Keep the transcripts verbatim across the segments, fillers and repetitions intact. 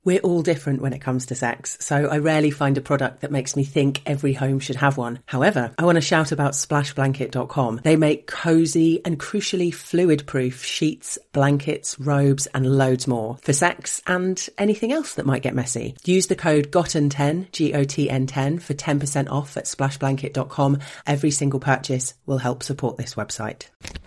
We're all different when it comes to sex, so I rarely find a product that makes me think every home should have one. However, I want to shout about splash blanket dot com. They make cosy and crucially fluid-proof sheets, blankets, robes and loads more for sex and anything else that might get messy. Use the code G O T N ten, G O T N ten, for ten percent off at splash blanket dot com. Every single purchase will help support this website.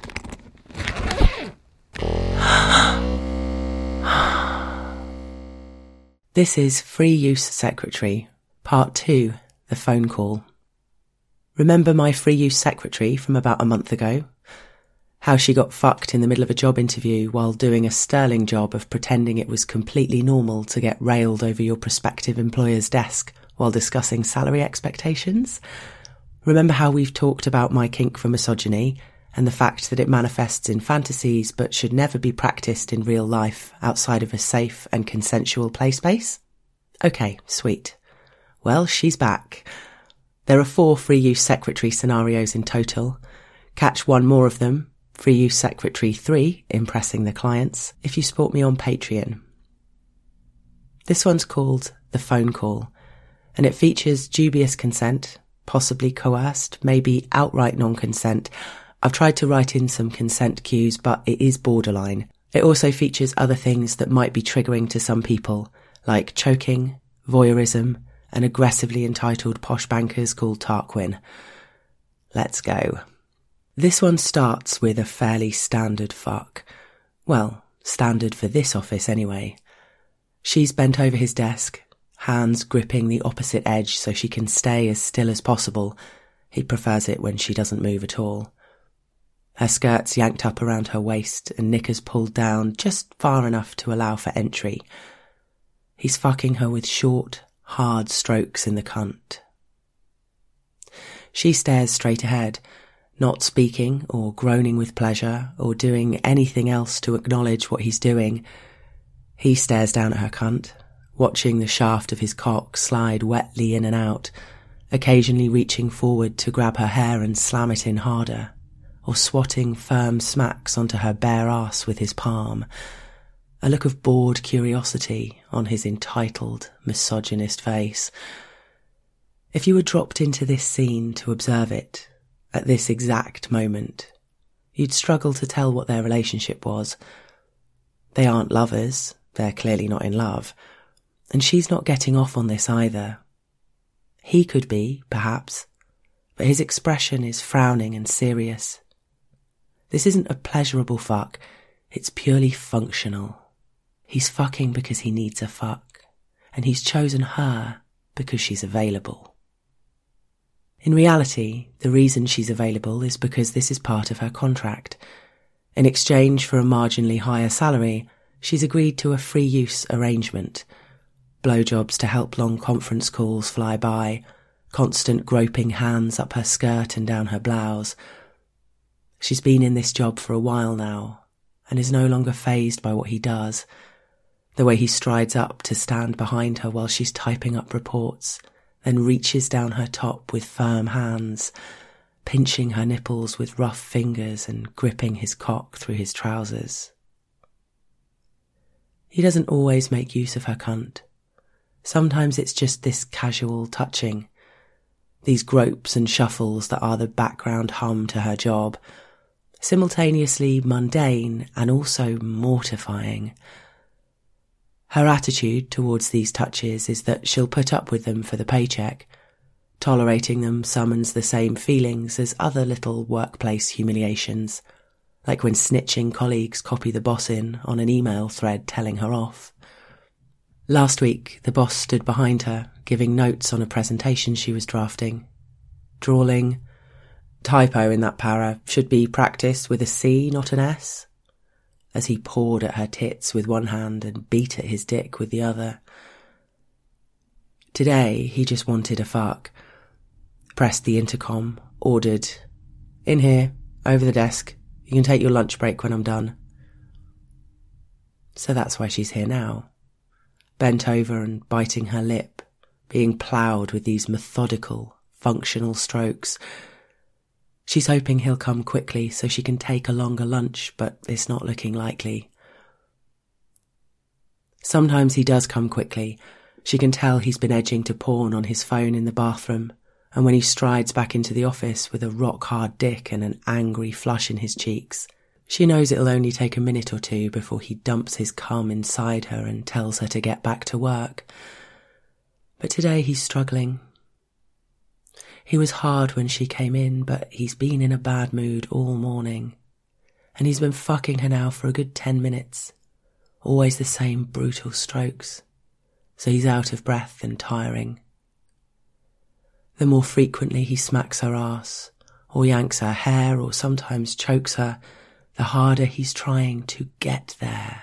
This is Free Use Secretary, Part two, The Phone Call. Remember my Free Use Secretary from about a month ago? How she got fucked in the middle of a job interview while doing a sterling job of pretending it was completely normal to get railed over your prospective employer's desk while discussing salary expectations? Remember how we've talked about my kink for misogyny and the fact that it manifests in fantasies but should never be practiced in real life outside of a safe and consensual play space? Okay, sweet. Well, she's back. There are four Free Use Secretary scenarios in total. Catch one more of them, Free Use Secretary three, Impressing the Clients, if you support me on Patreon. This one's called The Phone Call, and it features dubious consent, possibly coerced, maybe outright non-consent. I've tried to write in some consent cues, but it is borderline. It also features other things that might be triggering to some people, like choking, voyeurism, and aggressively entitled posh bankers called Tarquin. Let's go. This one starts with a fairly standard fuck. Well, standard for this office anyway. She's bent over his desk, hands gripping the opposite edge so she can stay as still as possible. He prefers it when she doesn't move at all. Her skirt's yanked up around her waist and knickers pulled down just far enough to allow for entry. He's fucking her with short, hard strokes in the cunt. She stares straight ahead, not speaking or groaning with pleasure or doing anything else to acknowledge what he's doing. He stares down at her cunt, watching the shaft of his cock slide wetly in and out, occasionally reaching forward to grab her hair and slam it in harder, or swatting firm smacks onto her bare ass with his palm, a look of bored curiosity on his entitled, misogynist face. If you were dropped into this scene to observe it, at this exact moment, you'd struggle to tell what their relationship was. They aren't lovers, they're clearly not in love, and she's not getting off on this either. He could be, perhaps, but his expression is frowning and serious. This isn't a pleasurable fuck, it's purely functional. He's fucking because he needs a fuck, and he's chosen her because she's available. In reality, the reason she's available is because this is part of her contract. In exchange for a marginally higher salary, she's agreed to a free use arrangement. Blowjobs to help long conference calls fly by, constant groping hands up her skirt and down her blouse. She's been in this job for a while now, and is no longer fazed by what he does. The way he strides up to stand behind her while she's typing up reports, then reaches down her top with firm hands, pinching her nipples with rough fingers and gripping his cock through his trousers. He doesn't always make use of her cunt. Sometimes it's just this casual touching, these gropes and shuffles that are the background hum to her job, simultaneously mundane and also mortifying. Her attitude towards these touches is that she'll put up with them for the paycheck. Tolerating them summons the same feelings as other little workplace humiliations, like when snitching colleagues copy the boss in on an email thread telling her off. Last week, the boss stood behind her, giving notes on a presentation she was drafting. Drawling, typo in that para, should be practiced with a C, not an S, as he pawed at her tits with one hand and beat at his dick with the other. Today, he just wanted a fuck. Pressed the intercom, ordered, "In here, over the desk. You can take your lunch break when I'm done." So that's why she's here now, bent over and biting her lip, being ploughed with these methodical, functional strokes. She's hoping he'll come quickly so she can take a longer lunch, but it's not looking likely. Sometimes he does come quickly. She can tell he's been edging to porn on his phone in the bathroom, and when he strides back into the office with a rock-hard dick and an angry flush in his cheeks, she knows it'll only take a minute or two before he dumps his cum inside her and tells her to get back to work. But today he's struggling. He was hard when she came in, but he's been in a bad mood all morning. And he's been fucking her now for a good ten minutes. Always the same brutal strokes. So he's out of breath and tiring. The more frequently he smacks her ass, or yanks her hair, or sometimes chokes her, the harder he's trying to get there.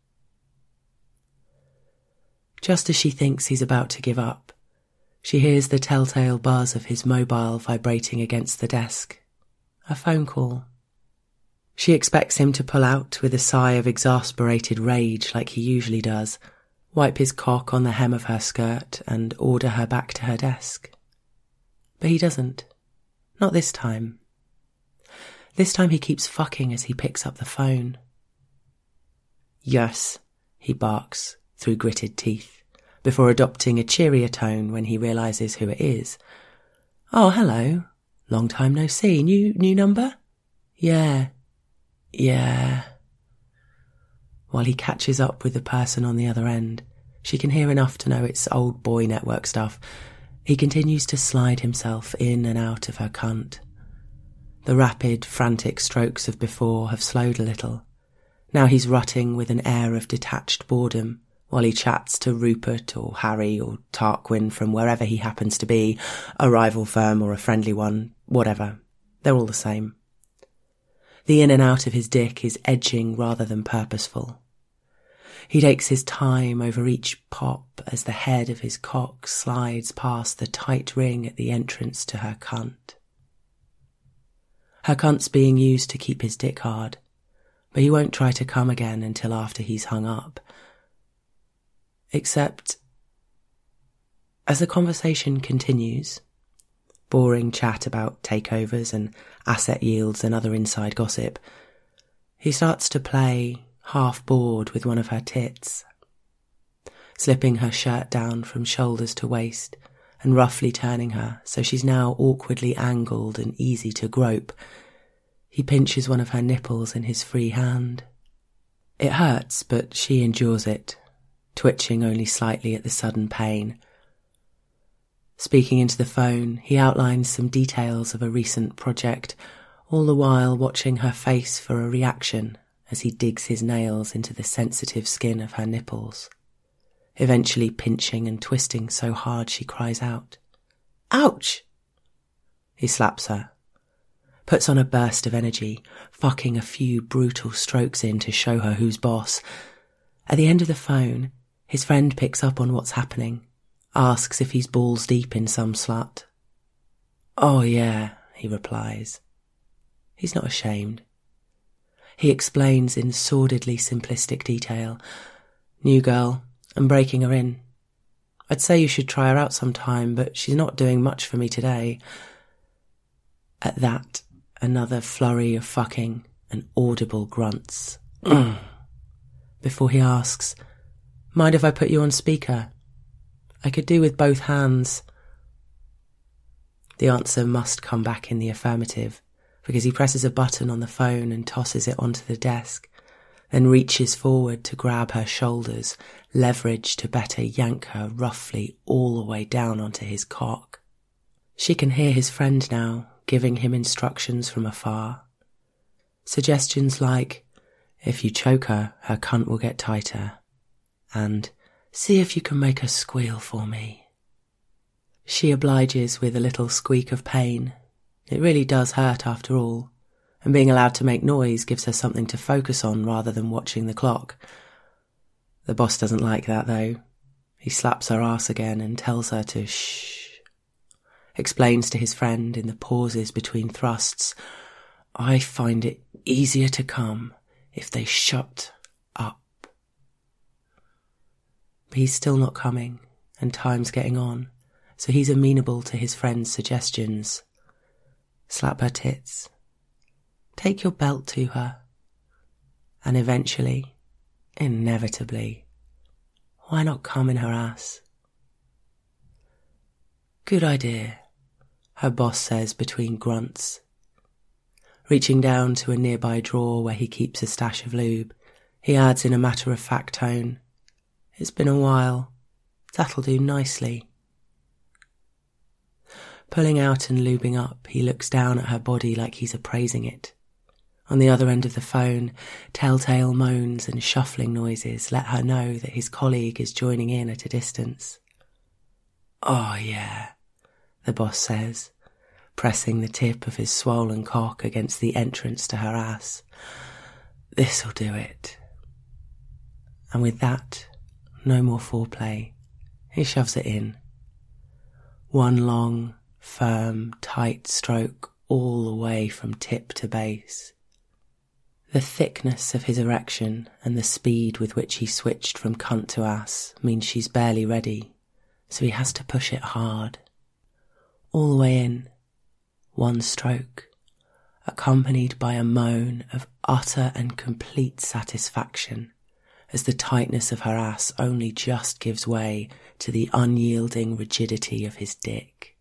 Just as she thinks he's about to give up, she hears the telltale buzz of his mobile vibrating against the desk. A phone call. She expects him to pull out with a sigh of exasperated rage like he usually does, wipe his cock on the hem of her skirt and order her back to her desk. But he doesn't. Not this time. This time he keeps fucking as he picks up the phone. Yes, he barks through gritted teeth, before adopting a cheerier tone when he realises who it is. Oh, hello. Long time no see. New, new number? Yeah. Yeah. While he catches up with the person on the other end, she can hear enough to know it's old boy network stuff. He continues to slide himself in and out of her cunt. The rapid, frantic strokes of before have slowed a little. Now he's rutting with an air of detached boredom while he chats to Rupert or Harry or Tarquin from wherever he happens to be, a rival firm or a friendly one, whatever. They're all the same. The in and out of his dick is edging rather than purposeful. He takes his time over each pop as the head of his cock slides past the tight ring at the entrance to her cunt. Her cunt's being used to keep his dick hard, but he won't try to come again until after he's hung up. Except, as the conversation continues, boring chat about takeovers and asset yields and other inside gossip, he starts to play, half bored, with one of her tits, slipping her shirt down from shoulders to waist and roughly turning her so she's now awkwardly angled and easy to grope. He pinches one of her nipples in his free hand. It hurts, but she endures it, twitching only slightly at the sudden pain. Speaking into the phone, he outlines some details of a recent project, all the while watching her face for a reaction as he digs his nails into the sensitive skin of her nipples, eventually pinching and twisting so hard she cries out, "Ouch!" He slaps her, puts on a burst of energy, fucking a few brutal strokes in to show her who's boss. At the end of the phone, his friend picks up on what's happening, asks if he's balls deep in some slut. "Oh yeah," he replies. He's not ashamed. He explains in sordidly simplistic detail. "New girl, I'm breaking her in. I'd say you should try her out sometime, but she's not doing much for me today." At that, another flurry of fucking and audible grunts. Before he asks, "Mind if I put you on speaker? I could do with both hands." The answer must come back in the affirmative, because he presses a button on the phone and tosses it onto the desk, then reaches forward to grab her shoulders, leverage to better yank her roughly all the way down onto his cock. She can hear his friend now, giving him instructions from afar. Suggestions like, "If you choke her, her cunt will get tighter," and "See if you can make her squeal for me." She obliges with a little squeak of pain. It really does hurt after all, and being allowed to make noise gives her something to focus on rather than watching the clock. The boss doesn't like that, though. He slaps her ass again and tells her to shh. Explains to his friend in the pauses between thrusts, "I find it easier to come if they shut up." But he's still not coming, and time's getting on, so he's amenable to his friend's suggestions. Slap her tits. Take your belt to her. And eventually, inevitably, Why not come in her ass? Good idea, her boss says between grunts. Reaching down to a nearby drawer where he keeps a stash of lube, he adds in a matter-of-fact tone, It's been a while. That'll do nicely. Pulling out and lubing up, he looks down at her body like he's appraising it. On the other end of the phone, telltale moans and shuffling noises let her know that his colleague is joining in at a distance. Oh yeah, the boss says, pressing the tip of his swollen cock against the entrance to her ass. This'll do it. And with that, no more foreplay. He shoves it in. One long, firm, tight stroke all the way from tip to base. The thickness of his erection and the speed with which he switched from cunt to ass means she's barely ready, so he has to push it hard. All the way in, one stroke, accompanied by a moan of utter and complete satisfaction as the tightness of her ass only just gives way to the unyielding rigidity of his dick.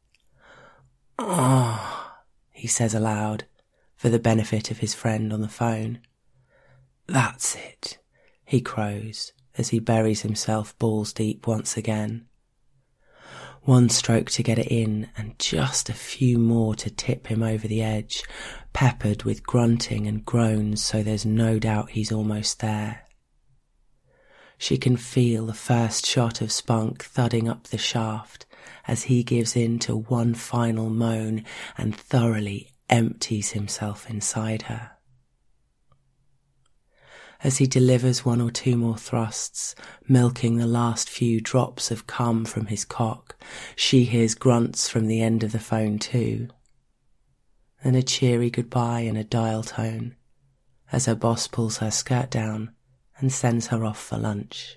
Oh, he says aloud, for the benefit of his friend on the phone. That's it, he crows as he buries himself balls deep once again. One stroke to get it in and just a few more to tip him over the edge, peppered with grunting and groans so there's no doubt he's almost there. She can feel the first shot of spunk thudding up the shaft as he gives in to one final moan and thoroughly empties himself inside her. As he delivers one or two more thrusts, milking the last few drops of cum from his cock, she hears grunts from the end of the phone too. Then a cheery goodbye in a dial tone as her boss pulls her skirt down and sends her off for lunch.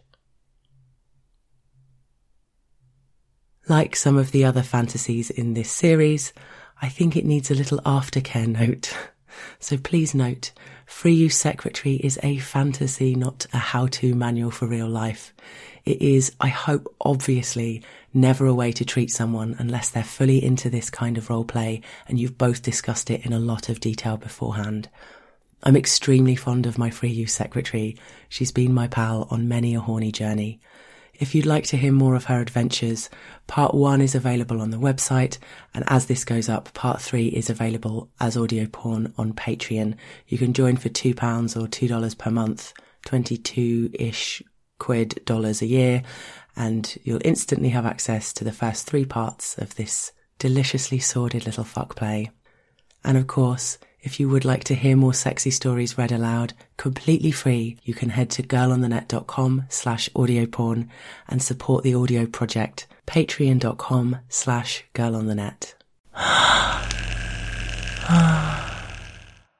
Like some of the other fantasies in this series, I think it needs a little aftercare note. So please note, Free Use Secretary is a fantasy, not a how-to manual for real life. It is, I hope, obviously, never a way to treat someone unless they're fully into this kind of role play and you've both discussed it in a lot of detail beforehand. I'm extremely fond of my Free Use Secretary. She's been my pal on many a horny journey. If you'd like to hear more of her adventures, part one is available on the website, and as this goes up, part three is available as audio porn on Patreon. You can join for two pounds or two dollars per month, twenty-two-ish quid dollars a year, and you'll instantly have access to the first three parts of this deliciously sordid little fuck play. And of course, if you would like to hear more sexy stories read aloud, completely free, you can head to girlonthenet.com slash audioporn and support the audio project, patreon.com slash girlonthenet.